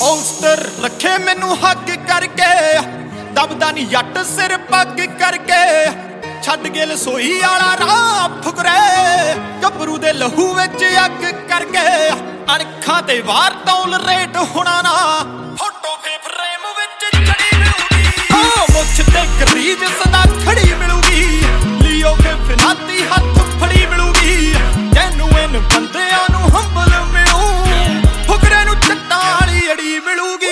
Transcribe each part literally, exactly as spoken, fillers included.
ਗੌਂਗਸਟਰ ਰੱਖੇ ਮੈਨੂੰ ਹੱਕ ਕਰਕੇ, ਦਬਦਾ ਨੀ ਜੱਟ ਸਿਰ ਪੱਗ ਕਰਕੇ। ਛੱਡ ਕੇ ਲਸੋਈ ਵਾਲਾ ਰਾਹ ਫੁਕਰੇ, ਗੱਭਰੂ ਦੇ ਲਹੂ ਵਿੱਚ ਅੱਗ ਕਰਕੇ। ਅਣਖਾਂ ਤੇ ਵਾਰ ਤੌਲ ਰੇਟ ਹੋਣਾ ਨਾ, ਫੋਟੋ ਫੇ ਫਰੇਮ ਵਿੱਚ ਚੜੀ ਮਿਲੂਗੀ। ਓ ਮੁੱਛ ਤੇ ਕਰੀਜ ਸਦਾ ਖੜੀ ਮਿਲੂਗੀ, ਲਿਓ ਫੇ ਫਿਨਾਤੀ ਹੱਥ ਫੜੀ ਮਿਲੂਗੀ। ਜੈਨੂਇਨ ਬੰਦਿਆਂ ਨੂੰ ਹੰਬਲ ਮਿਲੂ, ਫੁਕਰੇ ਨੂੰ ਚੱਟਾਂ ਵਾਲੀ ਅੜੀ ਮਿਲੂਗੀ।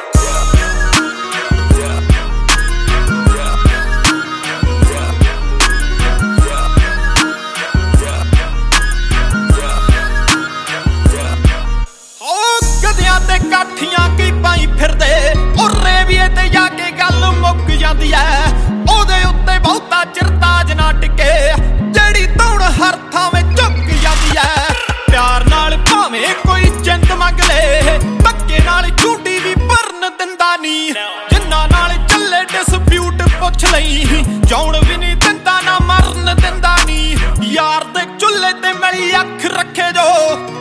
ਤੇ ਕਾਠੀਆਂ ਕੀ ਪਾਈ ਫਿਰਦੇ, ਉਹ ਰੇਵੀਏ ਤੇ ਜਾ ਕੇ ਗੱਲ ਮੁੱਕ ਜਾਂਦੀ ਐ। ਉਹਦੇ ਉੱਤੇ ਬਹੁਤਾ ਚਿਰ ਤਾਜ ਨਾ ਟਿਕੇ, ਜਿਹੜੀ ਧੌਣ ਹਰ ਥਾਵੇਂ ਝੁੱਕ ਜਾਂਦੀ ਐ। ਪਿਆਰ ਨਾਲ ਭਾਵੇਂ ਕੋਈ ਜਿੰਦ ਮੰਗ ਲੇ, ਧੱਕੇ ਨਾਲ ਝੂਟੀ ਵੀ ਭਰਨ ਦਿੰਦਾ ਨੀ। ਜਿੰਨਾ ਨਾਲ ਚੱਲੇ ਡਿਸਪਿਊਟ ਪੁੱਛ ਲਈ, ਜਾਉਣ ਵੀ ਨੀ ਦਿੰਦਾ ਨਾ ਮਰਨ ਦਿੰਦਾ ਨੀ। ਯਾਰ ਦੇ ਚੁੱਲ੍ਹੇ ਤੇ ਮਿਲੀ ਅੱਖ ਰੱਖੇ ਜੋ,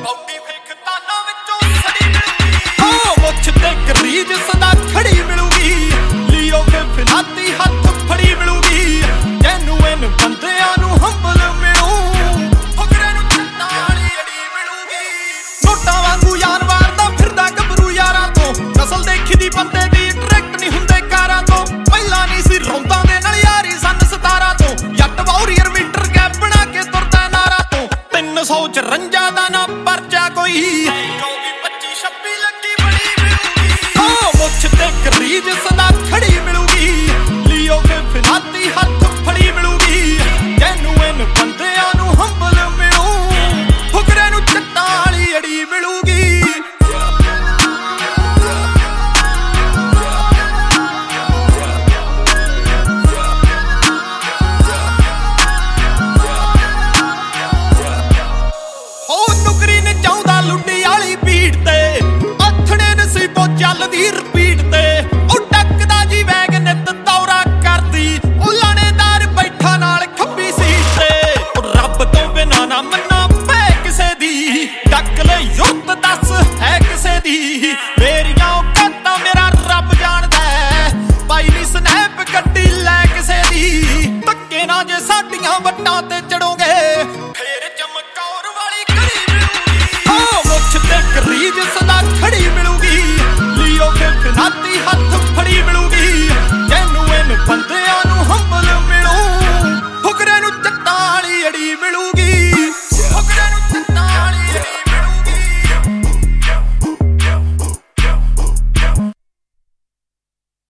ਮੁੱਛ ਤੇ ਕਰੀਜ ਸਦਾ ਖੜੀ ਮਿਲੂਗੀ, ਲਿਓ ਫੇ ਫਿਨਾਤੀ ਹੱਥ ਫੜੀ ਮਿਲੂਗੀ। ਜੈਨੂਇਨ ਬੰਦਿਆਂ ਨੂੰ ਹੰਬਲ ਮਿਲੂ, ਫੁਕਰੇ ਨੂੰ ਚੱਟਾਂ ਵਾਲੀ ਅੜੀ ਮਿਲੂਗੀ। ਨੋਟਾਂ ਵਾਂਗੂ ਯਾਰ ਵਾਰਦਾ ਫਿਰਦਾ ਗੱਭਰੂ ਯਾਰਾਂ ਤੋਂ, ਨਸਲ ਦੇਖੀ ਦੀ ਬੰਦੇ ਦੀ ਡਾਇਰੈਕਟ ਨਹੀਂ ਹੁੰਦੇ ਕਾਰਾਂ ਤੋਂ। ਪਹਿਲਾਂ ਨਹੀਂ ਸੀ ਰੌਂਦਾਂ ਦੇ ਨਾਲ ਯਾਰੀ ਸੰਨ ਸਤਾਰਾਂ ਤੋਂ, ਜੱਟ ਵਾਰੀਅਰ ਮੀਟਰ ਗੈਪ ਬਣਾ ਕੇ ਤੁਰਦਾ ਨਾਰਾਂ ਤੋਂ। ਤਿੰਨ ਸੌ ਚੁਰੰਜਾ ਦਾ ਨਾ ਪਰਚਾ ਕੋਈ, ਮੁੱਛ ਤੇ ਕਰੀਜ ਸਦਾ ਖੜੀ ਮਿਲੂਗੀ, ਲਿਓ ਫੇ ਫਿਨਾਤੀ ਹੱਥ ਫੜੀ ਮਿਲੂਗੀ। ਜੈਨੂਇਨ ਬੰਦਿਆਂ ਨੂੰ ਹੰਬਲ ਮਿਲੂ, ਫੁਕਰੇ ਨੂੰ ਚੱਟਾਂ ਵਾਲੀ ਅੜੀ ਮਿਲੂਗੀ। ਉਹ ਨੁਕਰੀ ਨੇ ਚਾਹੁੰਦਾ ਲੁੱਡੀ ਵਾਲੀ ਭੀੜ ਤੇ, ਆਥਣੇ ਨਸੀਬੋਂ ਚੱਲਦੀ ਰੁਪਈ